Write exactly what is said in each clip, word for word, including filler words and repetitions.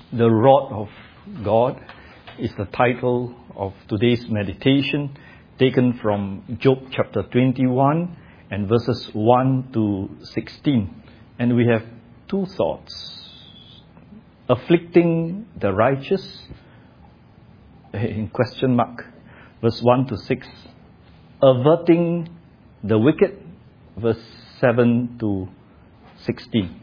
The Rod of God is the title of today's meditation, taken from Job chapter twenty-one and verses one to sixteen. And we have two thoughts. Afflicting the righteous, in question mark, verse one to six. Averting the wicked, verse seven to sixteen.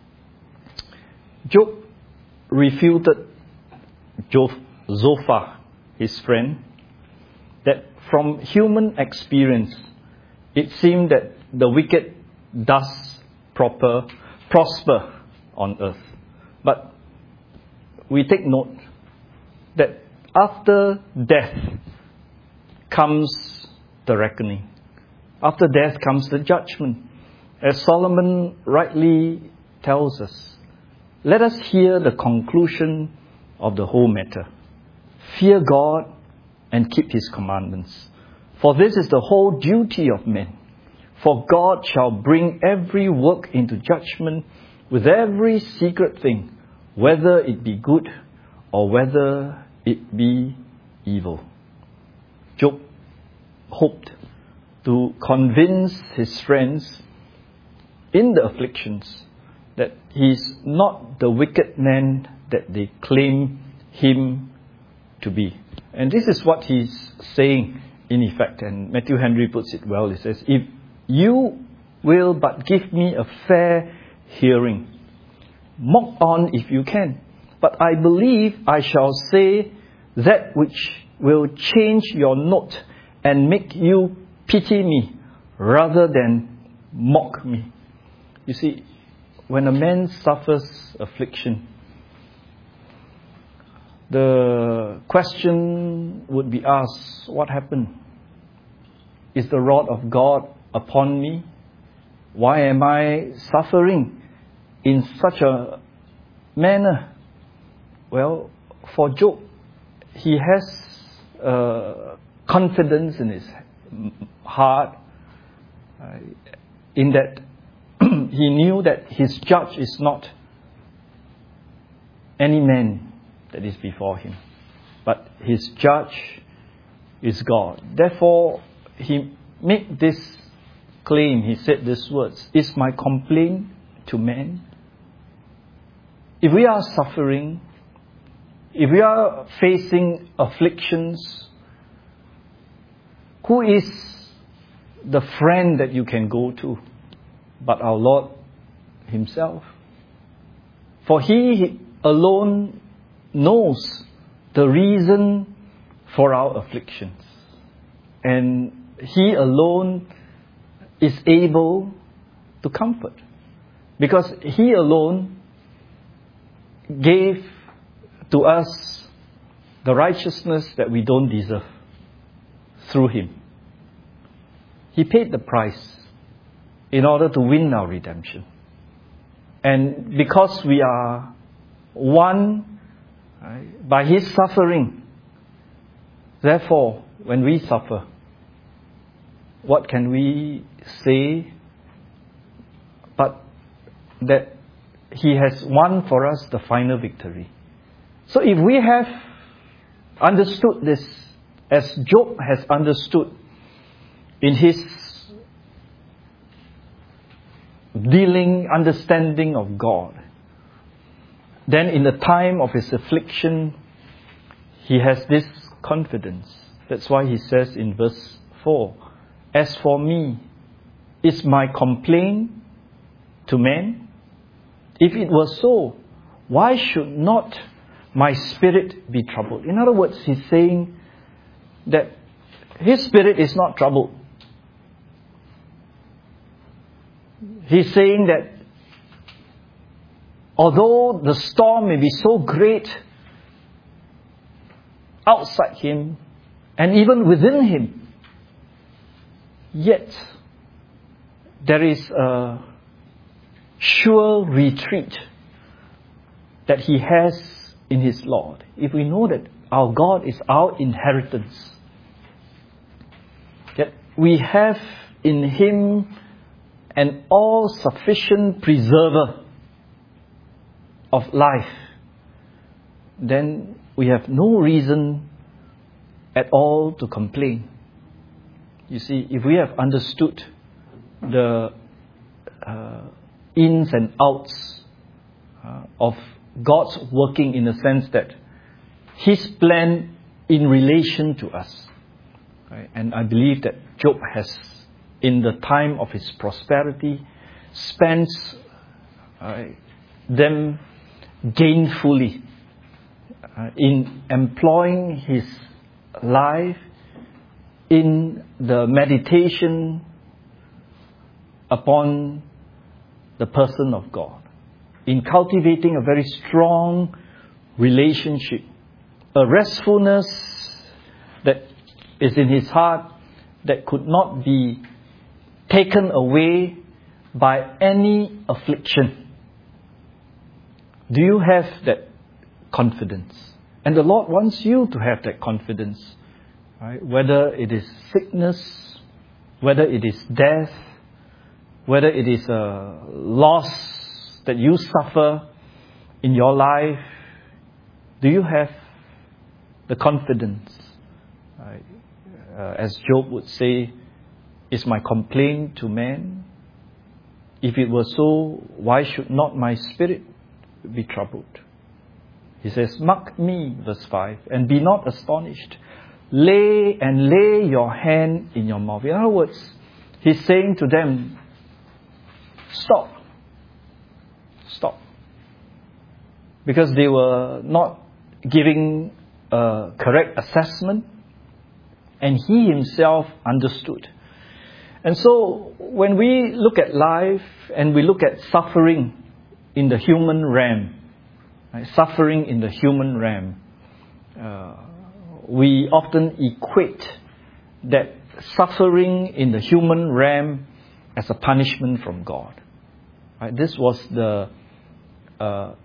Job refuted Zophar, his friend, that from human experience, it seemed that the wicked does proper, prosper on earth. But we take note that after death comes the reckoning. After death comes the judgment. As Solomon rightly tells us, let us hear the conclusion of the whole matter. Fear God and keep His commandments. For this is the whole duty of men. For God shall bring every work into judgment with every secret thing, whether it be good or whether it be evil. Job hoped to convince his friends in the afflictions that he is not the wicked man that they claim him to be. And this is what he's saying in effect. And Matthew Henry puts it well. He says, if you will but give me a fair hearing, mock on if you can, but I believe I shall say that which will change your note and make you pity me rather than mock me. You see, when a man suffers affliction, the question would be asked, what happened? Is the rod of God upon me? Why am I suffering in such a manner? Well, for Job, he has uh, confidence in his heart, uh, in that he knew that his judge is not any man that is before him, but his judge is God. Therefore, he made this claim. He said these words, is my complaint to man? If we are suffering, if we are facing afflictions, who is the friend that you can go to but our Lord Himself? For He alone knows the reason for our afflictions. And He alone is able to comfort. Because He alone gave to us the righteousness that we don't deserve through Him. He paid the price in order to win our redemption. And because we are won, right, by His suffering, therefore, when we suffer, what can we say but that He has won for us the final victory? So if we have understood this, as Job has understood in his dealing, understanding of God, then in the time of his affliction, he has this confidence. That's why he says in verse four, as for me, is my complaint to man? If it were so, why should not my spirit be troubled? In other words, he's saying that his spirit is not troubled. He's saying that although the storm may be so great outside him and even within him, yet there is a sure retreat that he has in his Lord. If we know that our God is our inheritance, that we have in Him an all-sufficient preserver of life, then we have no reason at all to complain. You see, if we have understood the uh, ins and outs uh, of God's working, in the sense that His plan in relation to us, right? And I believe that Job has, in the time of his prosperity, spent uh, them gainfully uh, in employing his life in the meditation upon the person of God, in cultivating a very strong relationship, a restfulness that is in his heart that could not be taken away by any affliction. Do you have that confidence? And the Lord wants you to have that confidence, right? Whether it is sickness, whether it is death, whether it is a loss that you suffer in your life, do you have the confidence? Right? Uh, as Job would say, is my complaint to man? If it were so, why should not my spirit be troubled? He says, mark me, verse five, and be not astonished. Lay and lay your hand in your mouth. In other words, he's saying to them, stop. Stop. Because they were not giving a correct assessment, and he himself understood. And so, when we look at life and we look at suffering in the human realm, right, suffering in the human realm, uh, we often equate that suffering in the human realm as a punishment from God. Right? This was the uh,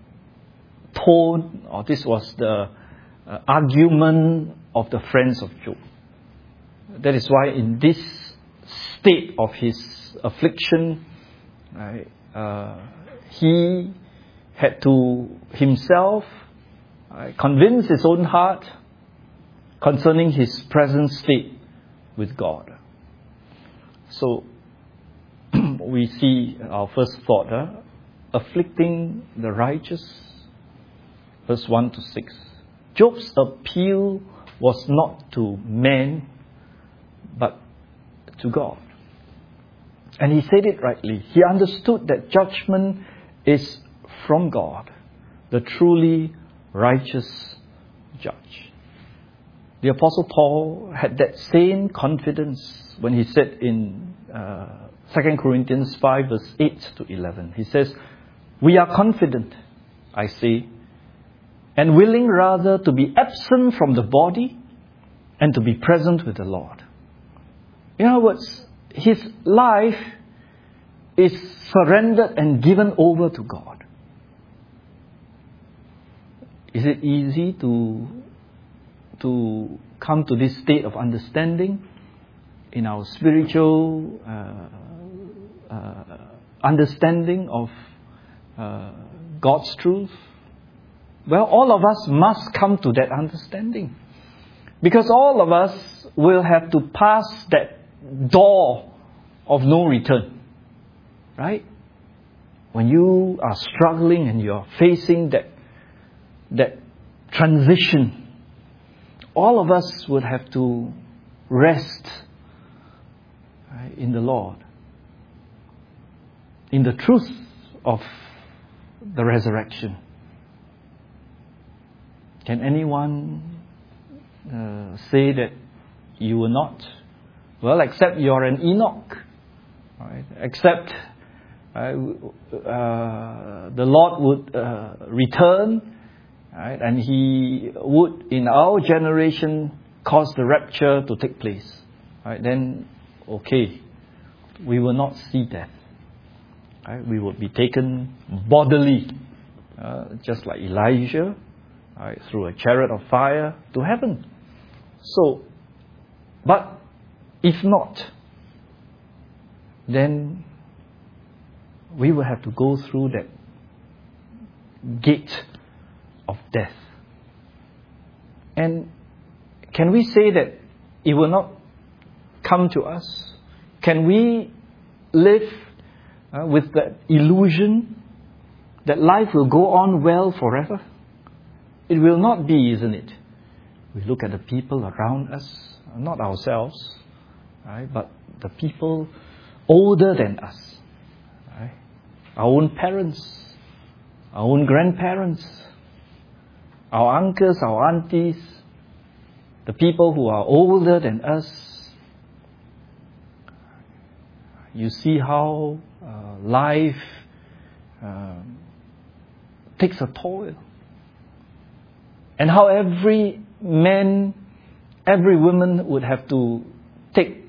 tone, or this was the uh, argument of the friends of Job. That is why in this state of his affliction, right, uh, he had to himself right, convince his own heart concerning his present state with God. So, we see our first thought, huh? Afflicting the righteous, verse one to six. Job's appeal was not to man, but to God. And he said it rightly. He understood that judgment is from God, the truly righteous judge. The Apostle Paul had that same confidence when he said in uh, Second Corinthians five, verse eight to eleven. He says, we are confident, I say, and willing rather to be absent from the body and to be present with the Lord. In other words, his life is surrendered and given over to God. Is it easy to, to come to this state of understanding in our spiritual uh, uh, understanding of uh, God's truth? Well, all of us must come to that understanding. Because all of us will have to pass that door of no return. Right? When you are struggling and you are facing that, that transition, all of us would have to rest right, in the Lord, in the truth of the resurrection. Can anyone uh, say that you will not? Well, except you're an Enoch, right? Except uh, uh, the Lord would uh, return, right? And He would, in our generation, cause the rapture to take place. Right? Then, okay, we will not see death. Right? We will be taken bodily, uh, just like Elijah, right, through a chariot of fire to heaven. So, but if not, then we will have to go through that gate of death. And can we say that it will not come to us? Can we live uh, with that illusion that life will go on well forever? It will not be, isn't it? We look at the people around us, not ourselves, right, but the people older than us, right? Our own parents, our own grandparents, our uncles, our aunties, the people who are older than us. You see how uh, life uh, takes a toll. And how every man, every woman would have to take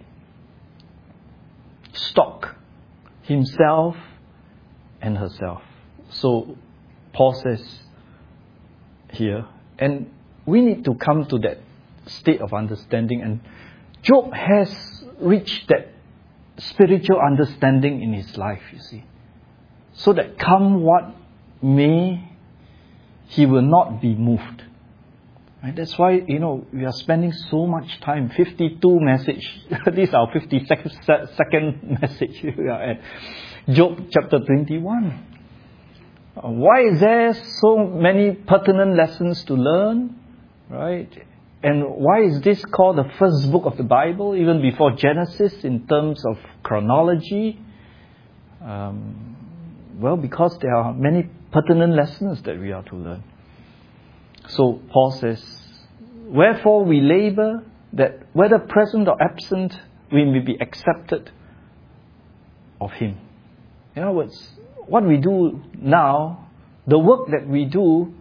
stock, himself and herself. So Paul says here, and we need to come to that state of understanding. And Job has reached that spiritual understanding in his life, you see. So that come what may, he will not be moved. Right? That's why, you know, we are spending so much time, fifty-two message. This is our fifty-second message we are at. Job chapter twenty-one. Why is there so many pertinent lessons to learn? Right? And why is this called the first book of the Bible, even before Genesis, in terms of chronology? Um, well, because there are many pertinent lessons that we are to learn. So Paul says, wherefore we labor, that whether present or absent, we may be accepted of Him. In other words, what we do now, the work that we do,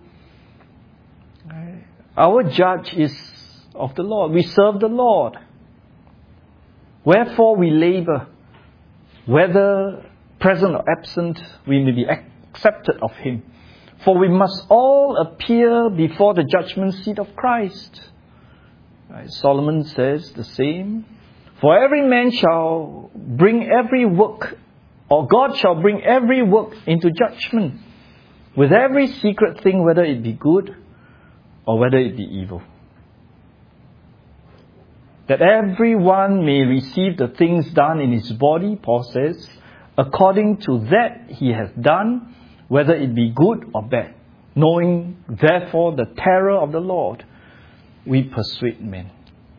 our judge is of the Lord. We serve the Lord. Wherefore we labor, whether present or absent, we may be accepted of Him. For we must all appear before the judgment seat of Christ. Right? Solomon says the same. For every man shall bring every work, or God shall bring every work into judgment, with every secret thing, whether it be good or whether it be evil. That everyone may receive the things done in his body, Paul says, according to that he has done, whether it be good or bad. Knowing, therefore, the terror of the Lord, we persuade men.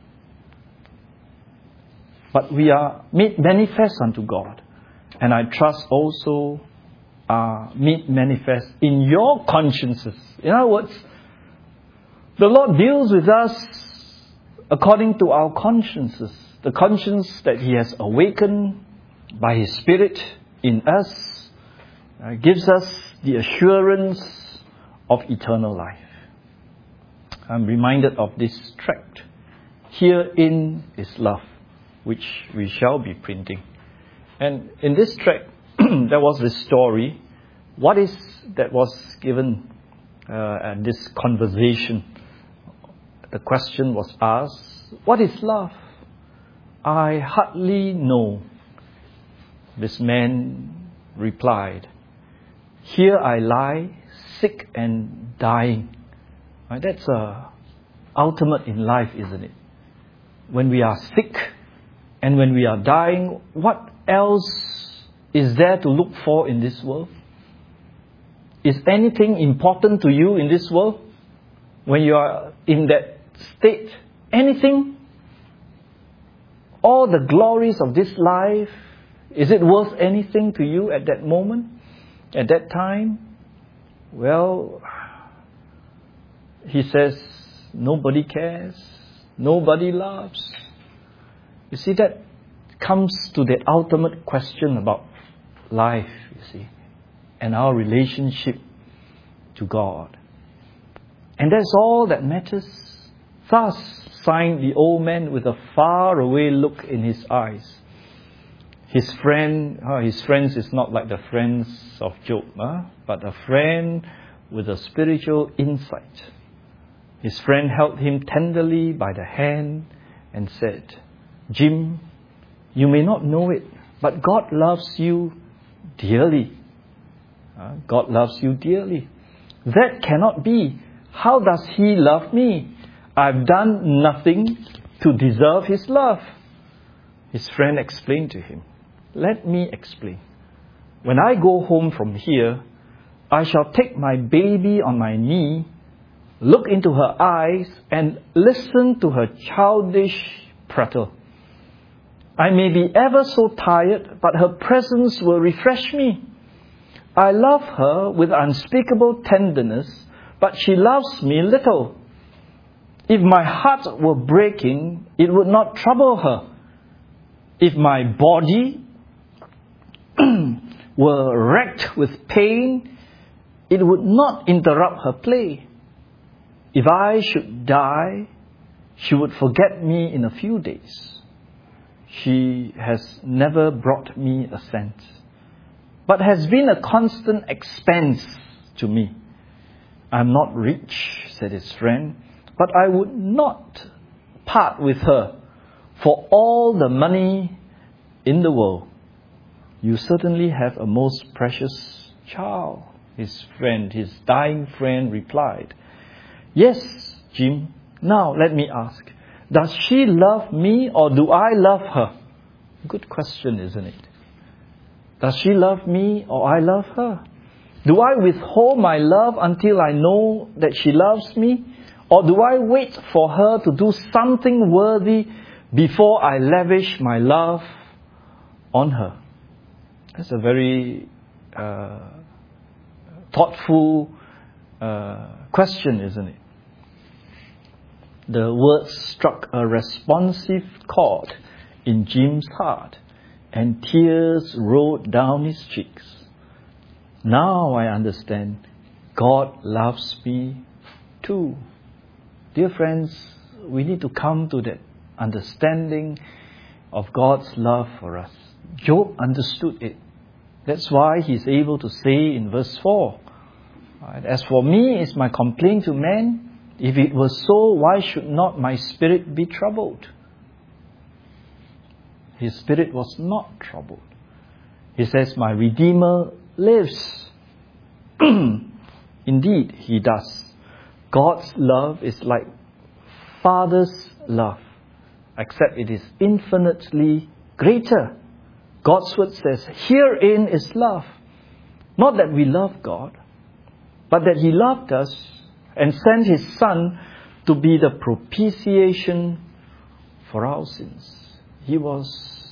But we are made manifest unto God, and I trust also are made manifest in your consciences. In other words, the Lord deals with us according to our consciences. The conscience that He has awakened by His Spirit in us uh, gives us the assurance of eternal life. I'm reminded of this tract. Herein is love, which we shall be printing. And in this tract, there was this story. What is that was given uh, at this conversation? The question was asked, what is love? I hardly know. This man replied, here I lie, sick and dying. Right? That's uh, ultimate in life, isn't it? When we are sick and when we are dying, what else is there to look for in this world? Is anything important to you in this world? When you are in that state, anything? All the glories of this life, is it worth anything to you at that moment? At that time? Well, he says, nobody cares. Nobody loves. You see, that comes to the ultimate question about life, you see, and our relationship to God. And that's all that matters. Thus signed the old man with a faraway look in his eyes. His friend, uh, his friends is not like the friends of Job, uh, but a friend with a spiritual insight. His friend held him tenderly by the hand and said, Jim, you may not know it, but God loves you dearly. Uh, God loves you dearly. That cannot be. How does He love me? I've done nothing to deserve his love. His friend explained to him, let me explain. When I go home from here, I shall take my baby on my knee, look into her eyes, and listen to her childish prattle. I may be ever so tired, but her presence will refresh me. I love her with unspeakable tenderness, but she loves me little. If my heart were breaking, it would not trouble her. If my body were racked with pain, it would not interrupt her play. If I should die, she would forget me in a few days. She has never brought me a cent, but has been a constant expense to me. I'm not rich, said his friend, but I would not part with her for all the money in the world. You certainly have a most precious child, his friend, his dying friend replied. Yes, Jim. Now let me ask, does she love me or do I love her? Good question, isn't it? Does she love me or I love her? Do I withhold my love until I know that she loves me? Or do I wait for her to do something worthy before I lavish my love on her? That's a very uh, thoughtful uh, question, isn't it? The words struck a responsive chord in Jim's heart, and tears rolled down his cheeks. Now I understand. God loves me too. Dear friends, we need to come to that understanding of God's love for us. Job understood it. That's why he's able to say in verse four, as for me is my complaint to men, if it was so, why should not my spirit be troubled? His spirit was not troubled. He says, my Redeemer lives. Indeed, he does. God's love is like Father's love, except it is infinitely greater. God's word says, herein is love. Not that we love God, but that he loved us and sent his Son to be the propitiation for our sins. He was,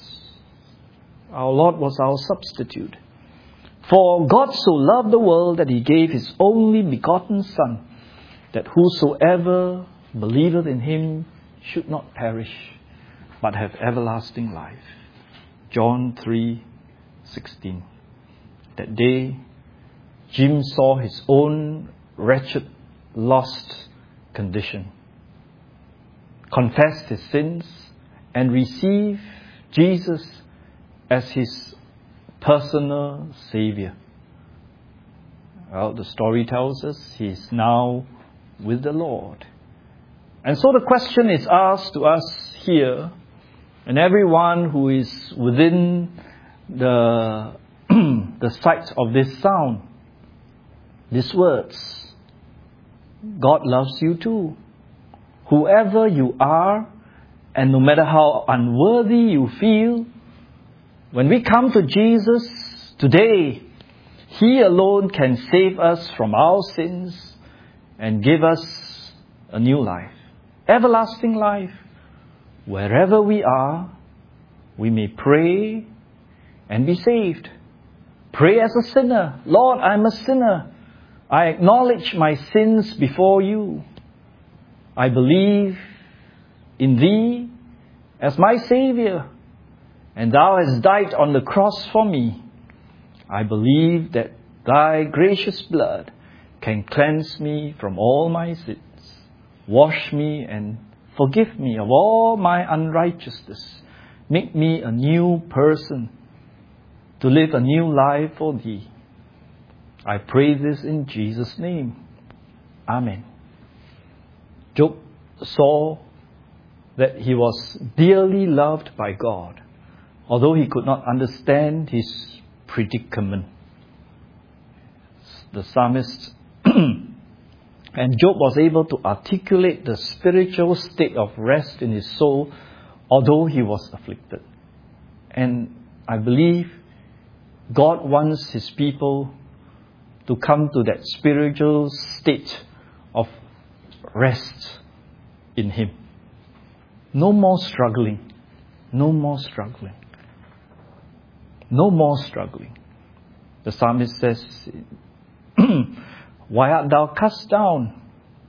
our Lord was our substitute. For God so loved the world that he gave his only begotten Son, that whosoever believeth in him should not perish, but have everlasting life. John three sixteen. That day, Jim saw his own wretched, lost condition, confessed his sins, and received Jesus as his personal Savior. Well, the story tells us he is now with the Lord. And so the question is asked to us here, and everyone who is within the, the sight of this sound, these words, God loves you too. Whoever you are, and no matter how unworthy you feel, when we come to Jesus today, he alone can save us from our sins and give us a new life, everlasting life. Wherever we are, we may pray and be saved. Pray as a sinner. Lord, I'm a sinner. I acknowledge my sins before you. I believe in thee as my Savior, and thou hast died on the cross for me. I believe that thy gracious blood can cleanse me from all my sins, wash me and forgive me of all my unrighteousness, make me a new person, to live a new life for thee. I pray this in Jesus' name. Amen. Job saw that he was dearly loved by God, although he could not understand his predicament. The psalmist And Job was able to articulate the spiritual state of rest in his soul, although he was afflicted. And I believe God wants His people to come to that spiritual state of rest in Him. No more struggling. No more struggling. No more struggling. The psalmist says, why art thou cast down,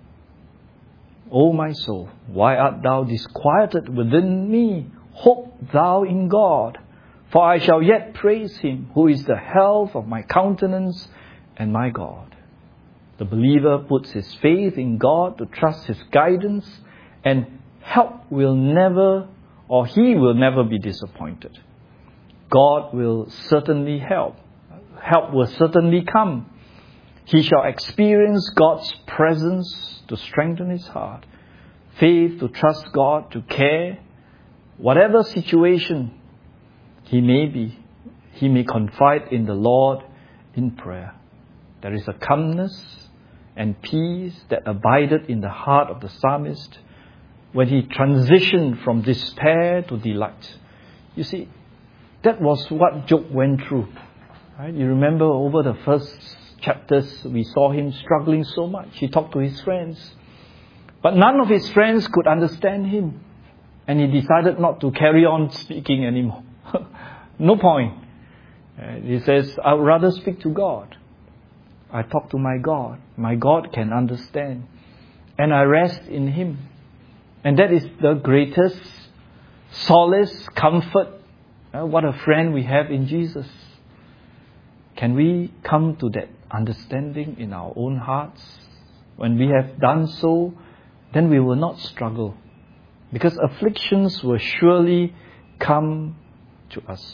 O my soul? Why art thou disquieted within me? Hope thou in God, for I shall yet praise Him, who is the health of my countenance and my God. The believer puts his faith in God to trust His guidance, and help will never, or he will never be disappointed. God will certainly help. Help will certainly come. He shall experience God's presence to strengthen his heart, faith to trust God, to care. Whatever situation he may be, he may confide in the Lord in prayer. There is a calmness and peace that abided in the heart of the psalmist when he transitioned from despair to delight. You see, that was what Job went through. Right? You remember over the first chapters, we saw him struggling so much. He talked to his friends. But none of his friends could understand him. And he decided not to carry on speaking anymore. No point. And he says, I would rather speak to God. I talk to my God. My God can understand. And I rest in Him. And that is the greatest solace, comfort. Uh, what a friend we have in Jesus. Can we come to that understanding in our own hearts? When we have done so, then we will not struggle. Because afflictions will surely come to us.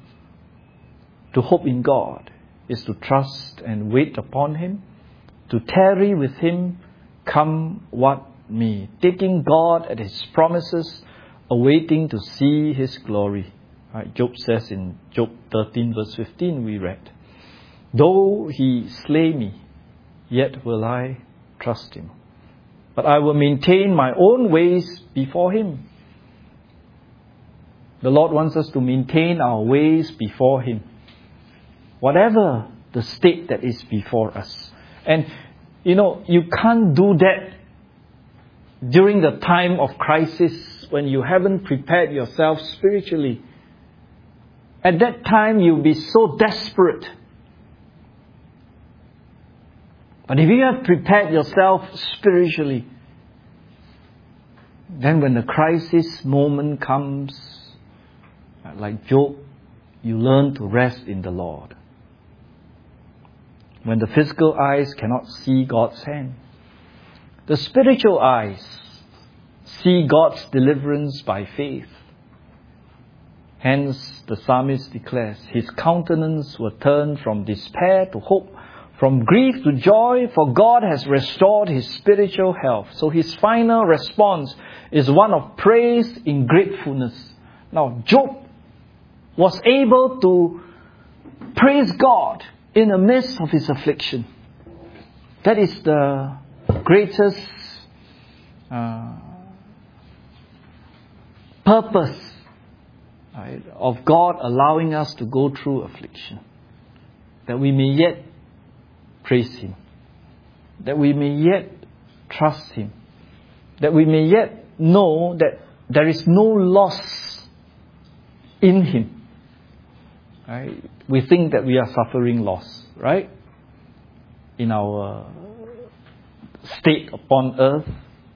To hope in God is to trust and wait upon Him. To tarry with Him, come what may. Taking God at His promises, awaiting to see His glory. Right? Job says in Job thirteen verse fifteen we read, though He slay me, yet will I trust Him. But I will maintain my own ways before Him. The Lord wants us to maintain our ways before Him. Whatever the state that is before us. And, you know, you can't do that during the time of crisis when you haven't prepared yourself spiritually. At that time, you'll be so desperate. But if you have prepared yourself spiritually, then when the crisis moment comes, like Job, you learn to rest in the Lord. When the physical eyes cannot see God's hand, the spiritual eyes see God's deliverance by faith. Hence, the psalmist declares, his countenance will turn from despair to hope, from grief to joy, for God has restored his spiritual health. So his final response is one of praise in gratefulness. Now, Job was able to praise God in the midst of his affliction. That is the greatest uh, purpose, right, of God allowing us to go through affliction. That we may yet praise Him. That we may yet trust Him. That we may yet know that there is no loss in Him. Right? We think that we are suffering loss, right? In our state upon earth.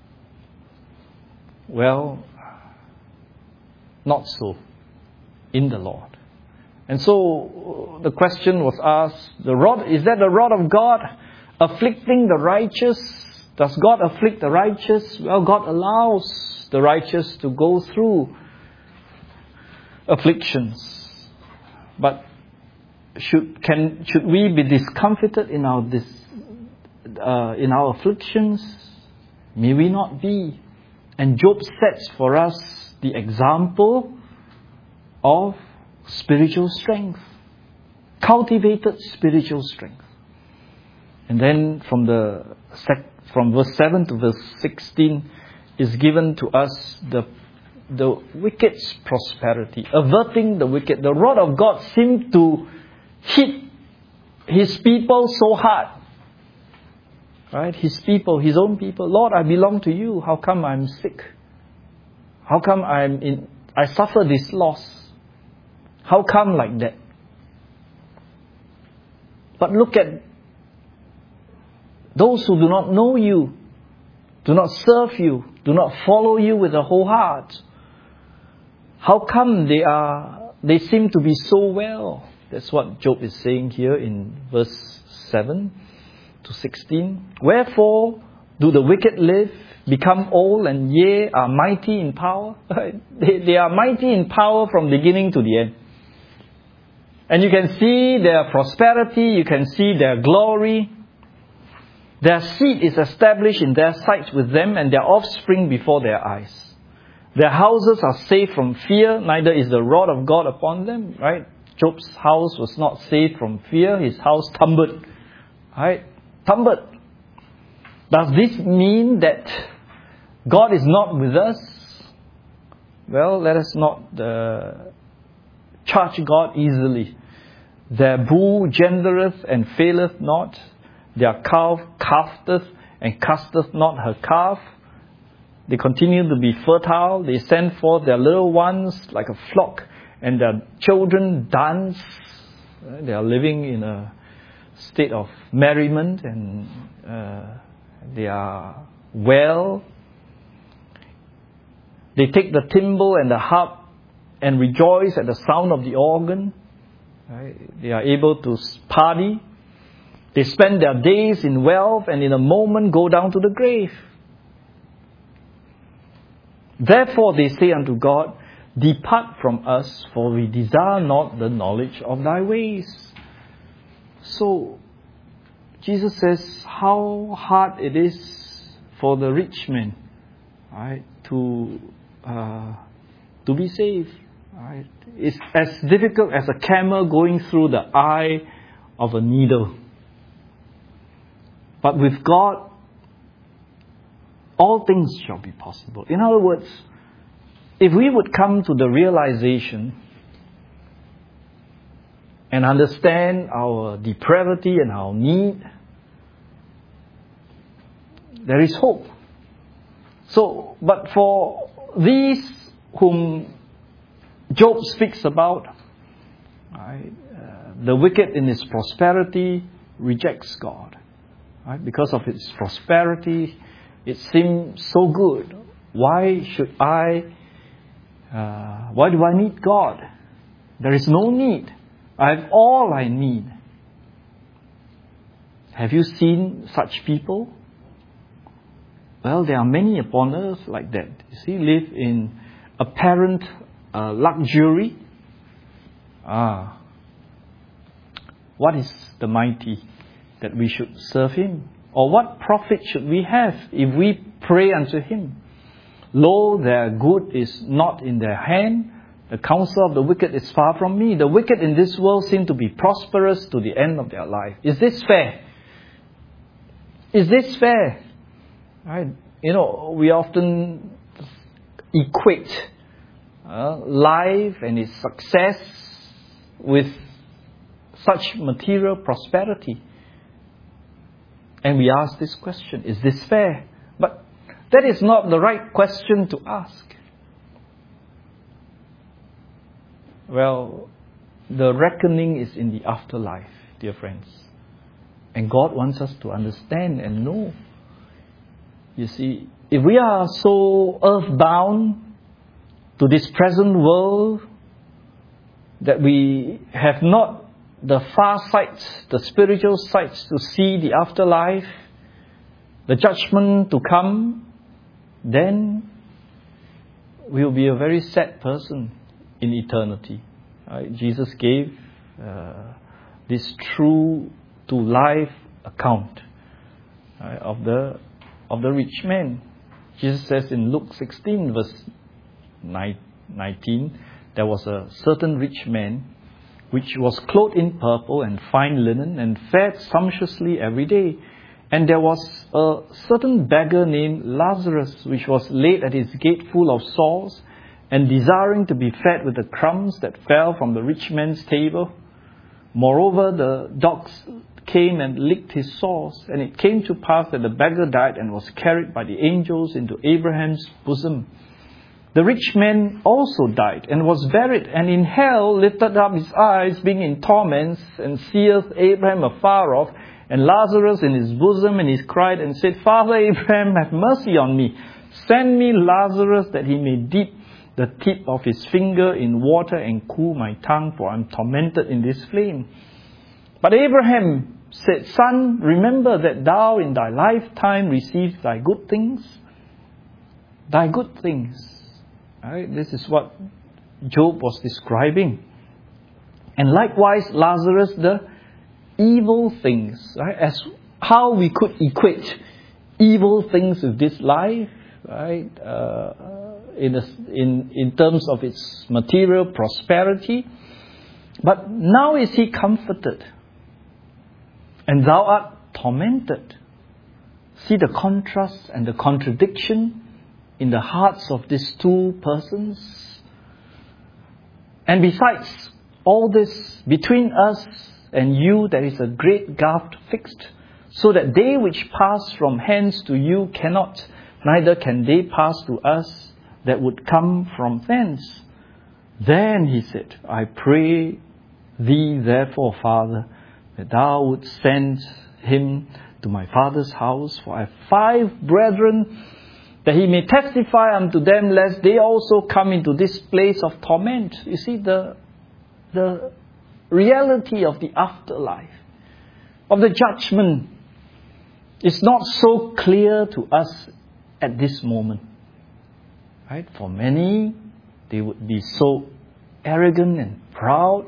Well, not so in the Lord. And so the question was asked, the rod, is that the rod of God afflicting the righteous? Does God afflict the righteous? Well, God allows the righteous to go through afflictions. But should can should we be discomfited in our dis, uh, in our afflictions? May we not be. And Job sets for us the example of spiritual strength, cultivated spiritual strength. And then from the sec- from verse seven to verse sixteen, is given to us the, the wicked's prosperity, averting the wicked. The rod of God seemed to hit His people so hard. Right? His people, His own people. Lord, I belong to You. How come I'm sick? How come I'm in, I suffer this loss? How come like that? But look at those who do not know You, do not serve You, do not follow You with a whole heart. How come they are, they seem to be so well? That's what Job is saying here in verse seven to sixteen. Wherefore do the wicked live, become old, and yea, are mighty in power? they, they are mighty in power from beginning to the end. And you can see their prosperity, you can see their glory. Their seed is established in their sight with them, and their offspring before their eyes. Their houses are safe from fear, neither is the rod of God upon them. Right? Job's house was not safe from fear. His house tumbled. Right? Tumbled. Does this mean that God is not with us? Well, let us not uh, charge God easily. Their bull gendereth and faileth not. Their calf calfteth and casteth not her calf. They continue to be fertile. They send forth their little ones like a flock, and their children dance. They are living in a state of merriment, and uh, they are well. They take the timbrel and the harp and rejoice at the sound of the organ. Right? They are able to party. They spend their days in wealth, and in a moment go down to the grave. Therefore they say unto God, Depart from us, for we desire not the knowledge of Thy ways. So, Jesus says how hard it is for the rich man, right, to uh, to be saved. Right? It's as difficult as a camel going through the eye of a needle. But with God, all things shall be possible. In other words, if we would come to the realization and understand our depravity and our need, there is hope. So, but for these whom Job speaks about, right, uh, the wicked in his prosperity rejects God. Right? Because of its prosperity, it seems so good. Why should I, uh, why do I need God? There is no need. I have all I need. Have you seen such people? Well, there are many upon earth like that. You see, live in apparent uh, luxury. Ah, what is the mighty that we should serve Him? Or what profit should we have if we pray unto Him? Lo, their good is not in their hand. The counsel of the wicked is far from me. The wicked in this world seem to be prosperous to the end of their life. Is this fair? Is this fair? Right? You know, we often equate uh, life and its success with such material prosperity. And we ask this question, is this fair? But that is not the right question to ask. Well, the reckoning is in the afterlife, dear friends. And God wants us to understand and know. You see, if we are so earthbound to this present world that we have not the far sights, the spiritual sights to see the afterlife, the judgment to come, then we will be a very sad person in eternity. Right? Jesus gave uh, this true to life account right, of the of the rich man. Jesus says in Luke sixteen verse nineteen, there was a certain rich man which was clothed in purple and fine linen and fed sumptuously every day. And there was a certain beggar named Lazarus, which was laid at his gate full of sores, and desiring to be fed with the crumbs that fell from the rich man's table. Moreover, the dogs came and licked his sores, and it came to pass that the beggar died and was carried by the angels into Abraham's bosom. The rich man also died and was buried, and in hell lifted up his eyes, being in torments, and seeth Abraham afar off, and Lazarus in his bosom, and he cried and said, Father Abraham, have mercy on me. Send me Lazarus, that he may dip the tip of his finger in water and cool my tongue, for I am tormented in this flame. But Abraham said, Son, remember that thou in thy lifetime received thy good things. Thy good things. Right? This is what Job was describing. And likewise, Lazarus, the evil things. Right? As how we could equate evil things with this life, right? Uh, in, a, in, in terms of its material prosperity. But now is he comforted, and thou art tormented. See the contrast and the contradiction in the hearts of these two persons. And besides all this, between us and you there is a great gulf fixed, so that they which pass from hence to you cannot, neither can they pass to us that would come from thence. Then he said, I pray thee therefore, Father, that thou wouldst send him to my father's house, for I have five brethren, that he may testify unto them, lest they also come into this place of torment. You see, the, the reality of the afterlife, of the judgment, is not so clear to us at this moment. Right? For many, they would be so arrogant and proud,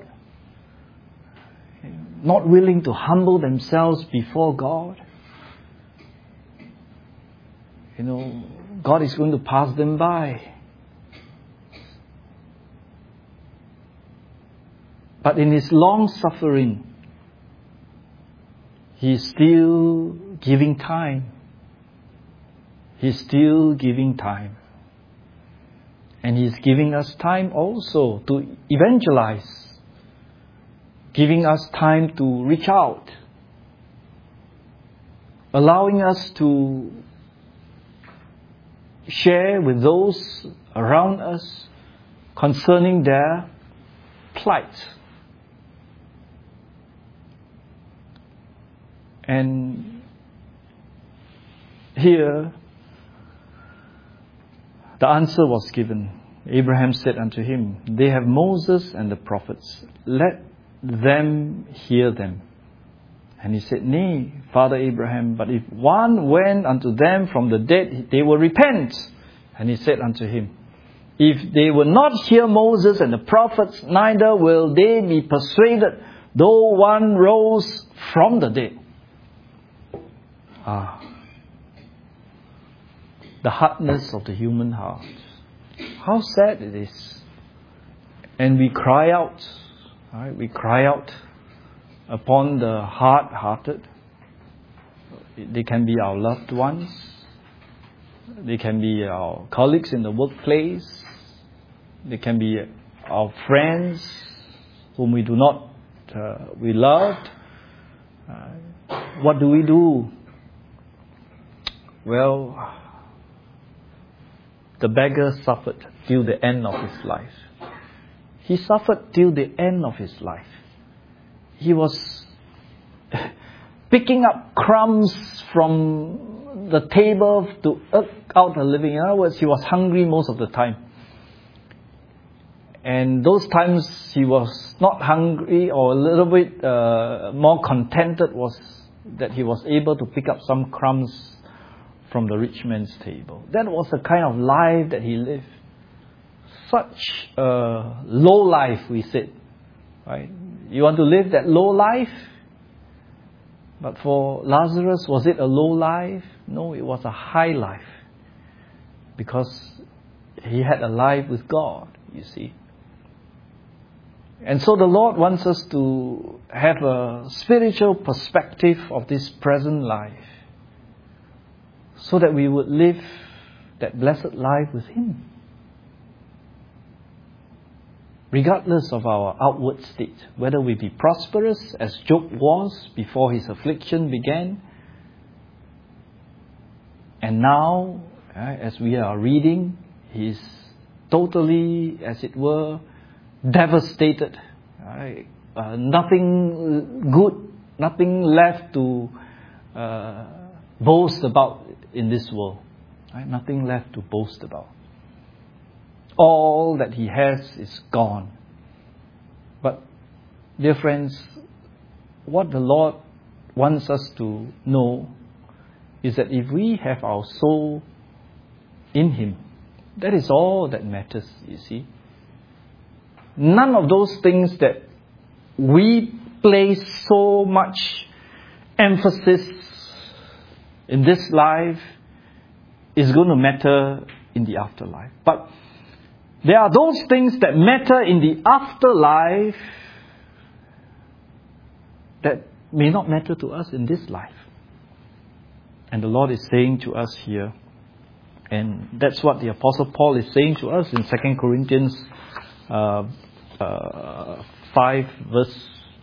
not willing to humble themselves before God. You know, God is going to pass them by. But in His long suffering, He is still giving time. He is still giving time. And He is giving us time also to evangelize. Giving us time to reach out. Allowing us to share with those around us concerning their plight. And here, the answer was given. Abraham said unto him, They have Moses and the prophets. Let them hear them. And he said, Nay, Father Abraham, but if one went unto them from the dead, they will repent. And he said unto him, If they will not hear Moses and the prophets, neither will they be persuaded, though one rose from the dead. Ah, the hardness of the human heart. How sad it is. And we cry out, right? We cry out upon the hard-hearted. They can be our loved ones. They can be our colleagues in the workplace. They can be our friends whom we do not, uh, we loved. Uh, what do we do? Well, the beggar suffered till the end of his life. He suffered till the end of his life. He was picking up crumbs from the table to eke out a living. In other words, he was hungry most of the time. And those times he was not hungry or a little bit uh, more contented was that he was able to pick up some crumbs from the rich man's table. That was the kind of life that he lived. Such a low life, we said. Right? You want to live that low life? But for Lazarus, was it a low life? No, it was a high life. Because he had a life with God, you see. And so the Lord wants us to have a spiritual perspective of this present life. so that we would live that blessed life with Him, regardless of our outward state, whether we be prosperous as Job was before his affliction began, and now, uh, as we are reading, he is totally, as it were, devastated. Right? Uh, nothing good, nothing left to uh, boast about in this world. Right? Nothing left to boast about. All that he has is gone. But, dear friends, what the Lord wants us to know is that if we have our soul in Him, that is all that matters, you see. None of those things that we place so much emphasis in this life is going to matter in the afterlife. But there are those things that matter in the afterlife that may not matter to us in this life. And the Lord is saying to us here, and that's what the Apostle Paul is saying to us in Second Corinthians uh, uh, five verse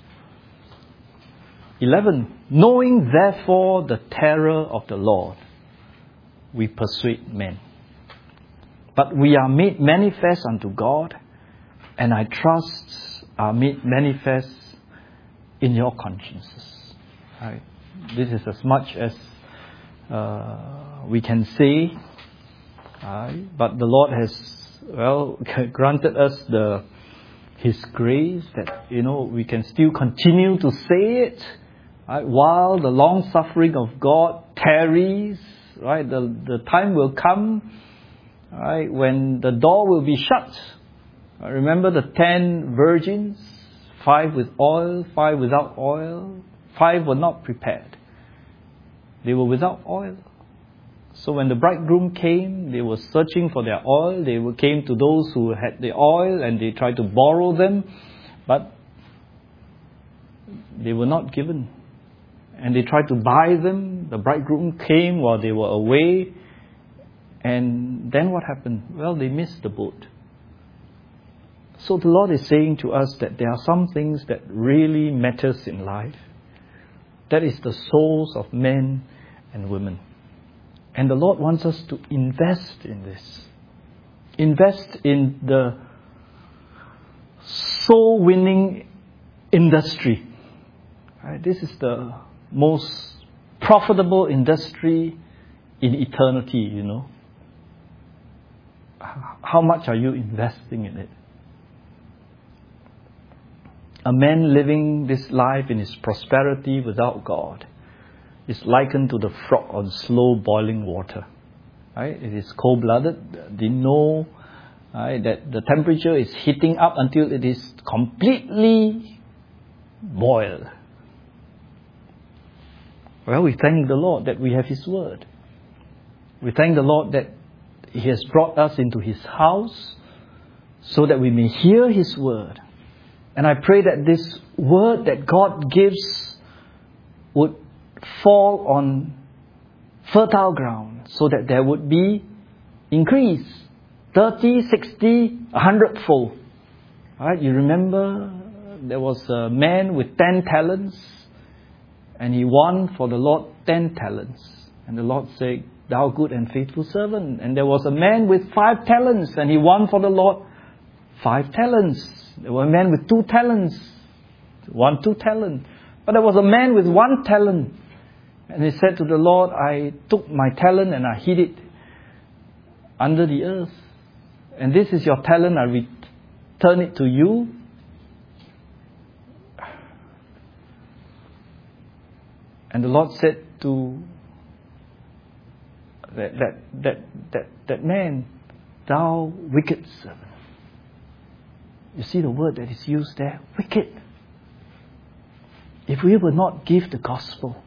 eleven. Knowing therefore the terror of the Lord, we persuade men. But we are made manifest unto God, and I trust are made manifest in your consciences. Right? This is as much as uh, we can say. Right? But the Lord has, well, granted us the His grace that, you know, we can still continue to say it, right? While the long suffering of God tarries. Right? The the time will come, right, when the door will be shut. I remember the ten virgins, five with oil, five without oil. Five were not prepared. They were without oil. So when the bridegroom came, they were searching for their oil. They came to those who had the oil and they tried to borrow them, but they were not given. And they tried to buy them. The bridegroom came while they were away. And then what happened? Well, they missed the boat. So the Lord is saying to us that there are some things that really matters in life. That is the souls of men and women. And the Lord wants us to invest in this. Invest in the soul-winning industry. Right? This is the most profitable industry in eternity, you know. How much are you investing in it? A man living this life in his prosperity without God is likened to the frog on slow boiling water. Right? It is cold-blooded. They know right, that the temperature is heating up until it is completely boiled. Well, we thank the Lord that we have His Word. We thank the Lord that He has brought us into His house so that we may hear His Word. And I pray that this Word that God gives would fall on fertile ground so that there would be increase. thirty, sixty, a hundredfold. Right? You remember there was a man with ten talents and he won for the Lord ten talents. And the Lord said, thou good and faithful servant. And there was a man with five talents and he won for the Lord five talents. There was a man with two talents, won two talents. But there was a man with one talent. And he said to the Lord, I took my talent and I hid it under the earth. And this is your talent, I return it to you. And the Lord said to that that that that, that man, thou wicked servant. You see the word that is used there, wicked. If we will not give the gospel,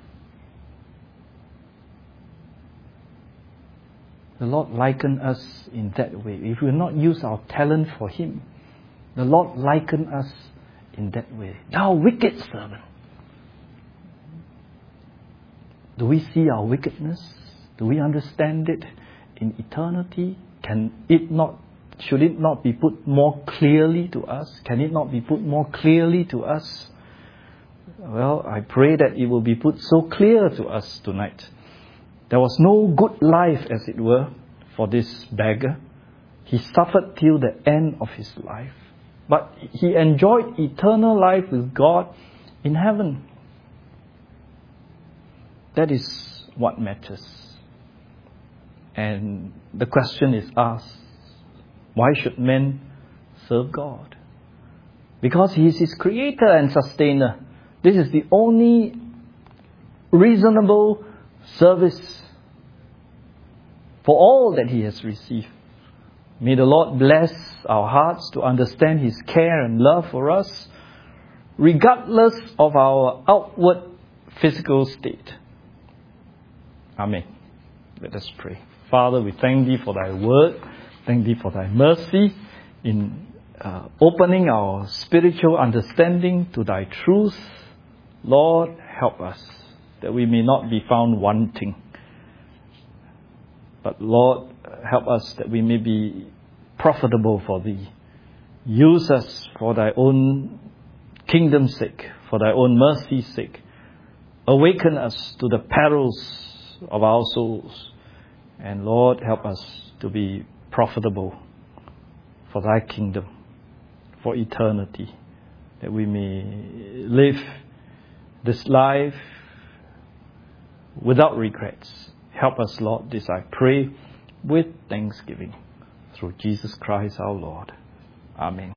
the Lord likened us in that way. If we will not use our talent for Him, the Lord likened us in that way. Thou wicked servant. Do we see our wickedness? Do we understand it in eternity? Can it not, should it not be put more clearly to us? Can it not be put more clearly to us? Well, I pray that it will be put so clear to us tonight. There was no good life, as it were, for this beggar. He suffered till the end of his life. But he enjoyed eternal life with God in heaven. That is what matters. And the question is asked, why should men serve God? Because He is his creator and sustainer. This is the only reasonable service for all that He has received. May the Lord bless our hearts to understand His care and love for us, regardless of our outward physical state. Amen. Let us pray. Father, we thank Thee for Thy word. Thank Thee for Thy mercy in uh, opening our spiritual understanding to Thy truth. Lord, help us that we may not be found wanting. But Lord, help us that we may be profitable for Thee. Use us for Thy own kingdom's sake, for Thy own mercy's sake. Awaken us to the perils of our souls. And Lord, help us to be profitable for Thy kingdom, for eternity, that we may live this life without regrets. Help us, Lord, this I pray with thanksgiving through Jesus Christ our Lord. Amen.